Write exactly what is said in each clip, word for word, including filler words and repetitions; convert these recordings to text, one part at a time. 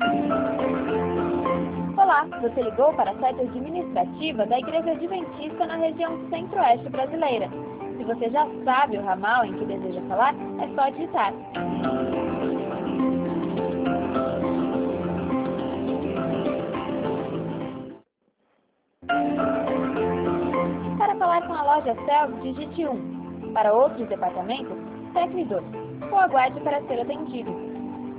Olá, você ligou para a sede administrativa da Igreja Adventista na região centro-oeste brasileira. Se você já sabe o ramal em que deseja falar, é só digitar. Para falar com a loja Cel, digite um. Para outros departamentos, tecle dois. Ou aguarde para ser atendido.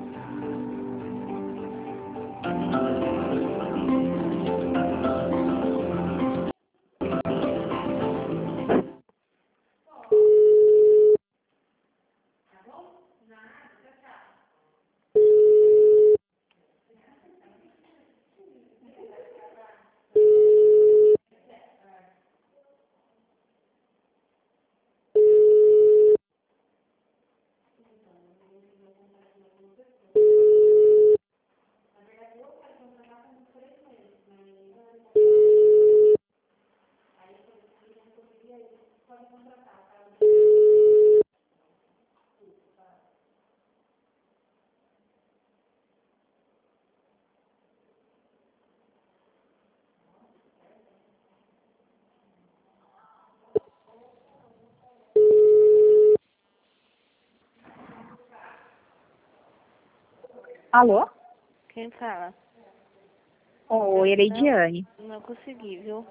Alô? Quem fala? Oi, Ereidiane. Não, não consegui, viu?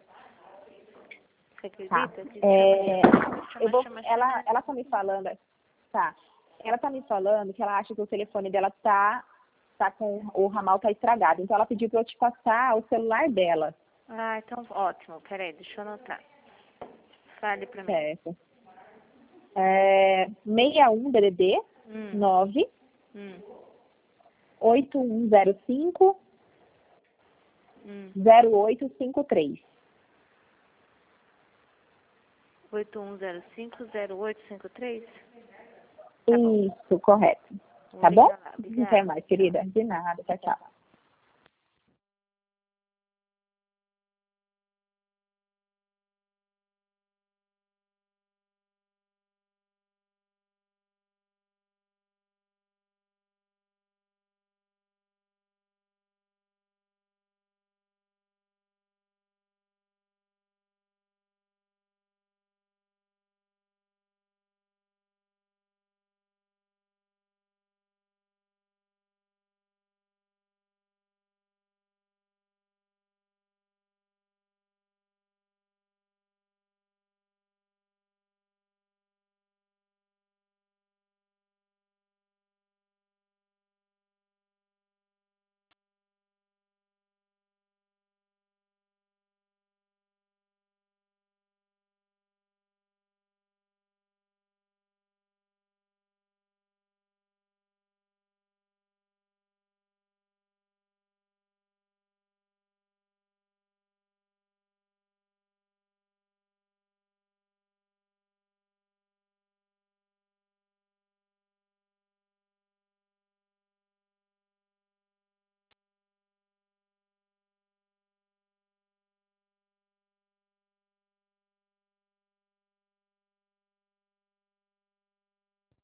Você Tá. acredita? Que É, chama, eu vou, chama, ela, chama. ela tá me falando, tá. Ela tá me falando que ela acha que o telefone dela tá, tá com, o ramal tá estragado. Então ela pediu pra eu te passar o celular dela. Ah, então ótimo. Peraí, deixa eu anotar. Fale pra mim. Certo. É, seis um D D D Hum. nove Hum. oito um zero cinco Hum. zero oito cinco três. oito um zero cinco zero oito cinco três? Tá bom. Isso, correto. Vamos Tá bom? ligar lá. Não Obrigada. quer mais, querida? De nada. Tchau, tchau.